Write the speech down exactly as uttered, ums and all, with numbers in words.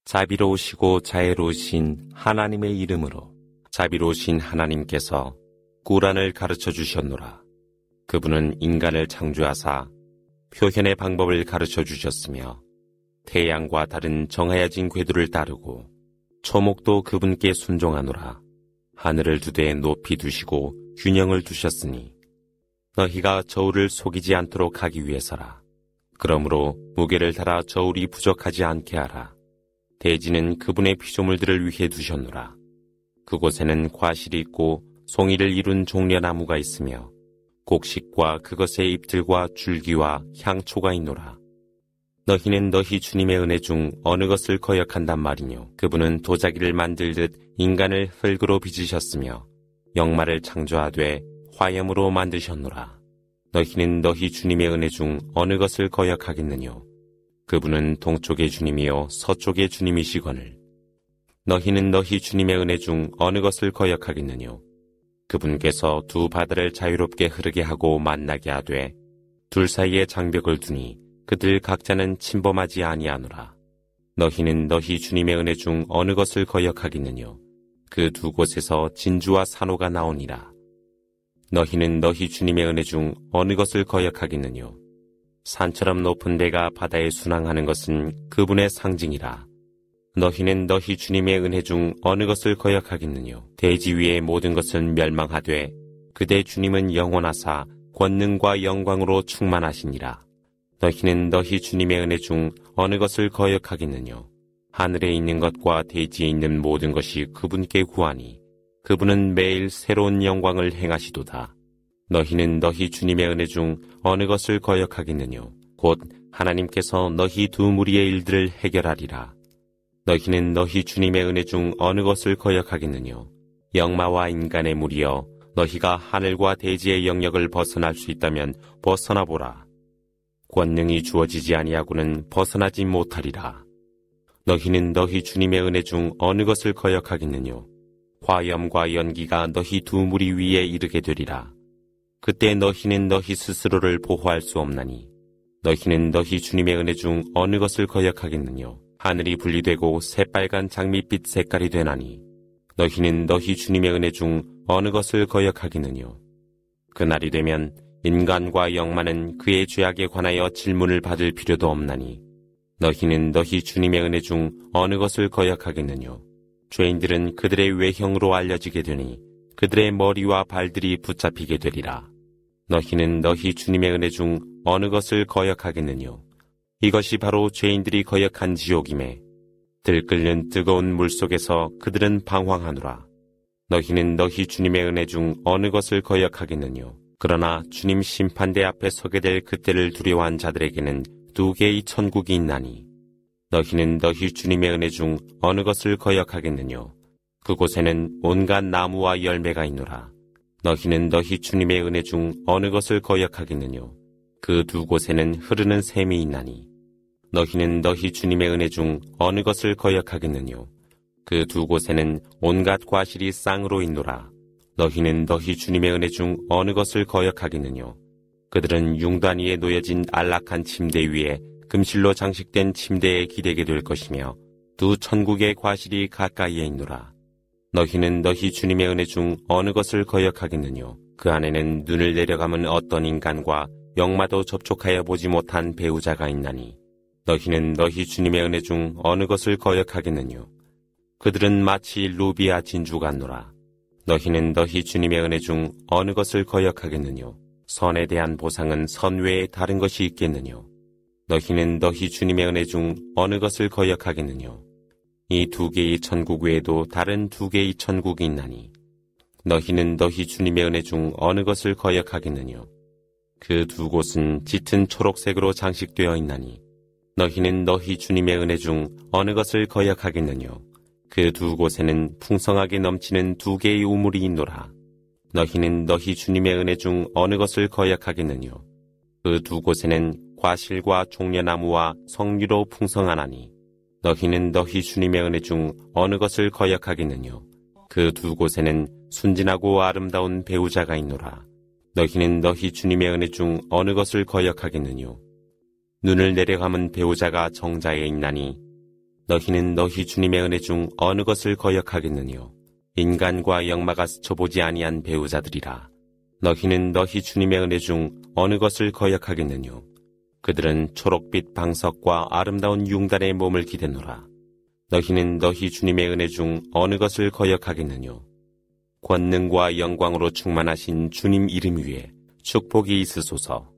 자비로우시고 자애로우신 하나님의 이름으로 자비로우신 하나님께서 꾸란을 가르쳐 주셨노라. 그분은 인간을 창조하사 표현의 방법을 가르쳐 주셨으며 태양과 다른 정하여진 궤도를 따르고 초목도 그분께 순종하노라. 하늘을 두되 높이 두시고 균형을 두셨으니 너희가 저울을 속이지 않도록 하기 위해서라. 그러므로 무게를 달아 저울이 부족하지 않게 하라. 대지는 그분의 피조물들을 위해 두셨노라. 그곳에는 과실이 있고 송이를 이룬 종려나무가 있으며 곡식과 그것의 잎들과 줄기와 향초가 있노라. 너희는 너희 주님의 은혜 중 어느 것을 거역한단 말이뇨. 그분은 도자기를 만들듯 인간을 흙으로 빚으셨으며 영마를 창조하되 화염으로 만드셨노라. 너희는 너희 주님의 은혜 중 어느 것을 거역하겠느뇨. 그분은 동쪽의 주님이요 서쪽의 주님이시거늘 너희는 너희 주님의 은혜 중 어느 것을 거역하겠느뇨. 그분께서 두 바다를 자유롭게 흐르게 하고 만나게 하되 둘 사이에 장벽을 두니 그들 각자는 침범하지 아니하노라. 너희는 너희 주님의 은혜 중 어느 것을 거역하겠느뇨. 그 두 곳에서 진주와 산호가 나오니라. 너희는 너희 주님의 은혜 중 어느 것을 거역하겠느뇨. 산처럼 높은 데가 바다에 순항하는 것은 그분의 상징이라. 너희는 너희 주님의 은혜 중 어느 것을 거역하겠느뇨. 대지 위의 모든 것은 멸망하되 그대 주님은 영원하사 권능과 영광으로 충만하시니라. 너희는 너희 주님의 은혜 중 어느 것을 거역하겠느뇨. 하늘에 있는 것과 대지에 있는 모든 것이 그분께 구하니 그분은 매일 새로운 영광을 행하시도다. 너희는 너희 주님의 은혜 중 어느 것을 거역하겠느뇨. 곧 하나님께서 너희 두 무리의 일들을 해결하리라. 너희는 너희 주님의 은혜 중 어느 것을 거역하겠느뇨. 영마와 인간의 무리여 너희가 하늘과 대지의 영역을 벗어날 수 있다면 벗어나보라. 권능이 주어지지 아니하고는 벗어나지 못하리라. 너희는 너희 주님의 은혜 중 어느 것을 거역하겠느뇨. 화염과 연기가 너희 두 무리 위에 이르게 되리라. 그때 너희는 너희 스스로를 보호할 수 없나니 너희는 너희 주님의 은혜 중 어느 것을 거역하겠느뇨. 하늘이 분리되고 새빨간 장밋빛 색깔이 되나니 너희는 너희 주님의 은혜 중 어느 것을 거역하겠느뇨. 그날이 되면 인간과 영마는 그의 죄악에 관하여 질문을 받을 필요도 없나니 너희는 너희 주님의 은혜 중 어느 것을 거역하겠느뇨. 죄인들은 그들의 외형으로 알려지게 되니 그들의 머리와 발들이 붙잡히게 되리라. 너희는 너희 주님의 은혜 중 어느 것을 거역하겠느뇨. 이것이 바로 죄인들이 거역한 지옥임에 들끓는 뜨거운 물속에서 그들은 방황하노라. 너희는 너희 주님의 은혜 중 어느 것을 거역하겠느뇨. 그러나 주님 심판대 앞에 서게 될 그때를 두려워한 자들에게는 두 개의 천국이 있나니 너희는 너희 주님의 은혜 중 어느 것을 거역하겠느뇨. 그곳에는 온갖 나무와 열매가 있노라. 너희는 너희 주님의 은혜 중 어느 것을 거역하겠느뇨. 그 두 곳에는 흐르는 샘이 있나니 너희는 너희 주님의 은혜 중 어느 것을 거역하겠느뇨. 그 두 곳에는 온갖 과실이 쌍으로 있노라. 너희는 너희 주님의 은혜 중 어느 것을 거역하겠느뇨. 그들은 융단 위에 놓여진 안락한 침대 위에 금실로 장식된 침대에 기대게 될 것이며 두 천국의 과실이 가까이에 있노라. 너희는 너희 주님의 은혜 중 어느 것을 거역하겠느뇨. 그 안에는 눈을 내려감은 어떤 인간과 영마도 접촉하여 보지 못한 배우자가 있나니 너희는 너희 주님의 은혜 중 어느 것을 거역하겠느뇨. 그들은 마치 루비아 진주 같노라. 너희는 너희 주님의 은혜 중 어느 것을 거역하겠느뇨. 선에 대한 보상은 선 외에 다른 것이 있겠느뇨. 너희는 너희 주님의 은혜 중 어느 것을 거역하겠느뇨. 이 두 개의 천국 외에도 다른 두 개의 천국이 있나니 너희는 너희 주님의 은혜 중 어느 것을 거역하겠느뇨. 그 두 곳은 짙은 초록색으로 장식되어 있나니 너희는 너희 주님의 은혜 중 어느 것을 거역하겠느뇨. 그 두 곳에는 풍성하게 넘치는 두 개의 우물이 있노라. 너희는 너희 주님의 은혜 중 어느 것을 거역하겠느뇨. 그 두 곳에는 과실과 종려나무와 석류로 풍성하나니 너희는 너희 주님의 은혜 중 어느 것을 거역하겠느뇨. 그 두 곳에는 순진하고 아름다운 배우자가 있노라. 너희는 너희 주님의 은혜 중 어느 것을 거역하겠느뇨. 눈을 내려감은 배우자가 정자에 있나니 너희는 너희 주님의 은혜 중 어느 것을 거역하겠느뇨? 인간과 영마가 스쳐보지 아니한 배우자들이라. 너희는 너희 주님의 은혜 중 어느 것을 거역하겠느뇨? 그들은 초록빛 방석과 아름다운 융단의 몸을 기대노라. 너희는 너희 주님의 은혜 중 어느 것을 거역하겠느뇨? 권능과 영광으로 충만하신 주님 이름 위에 축복이 있으소서.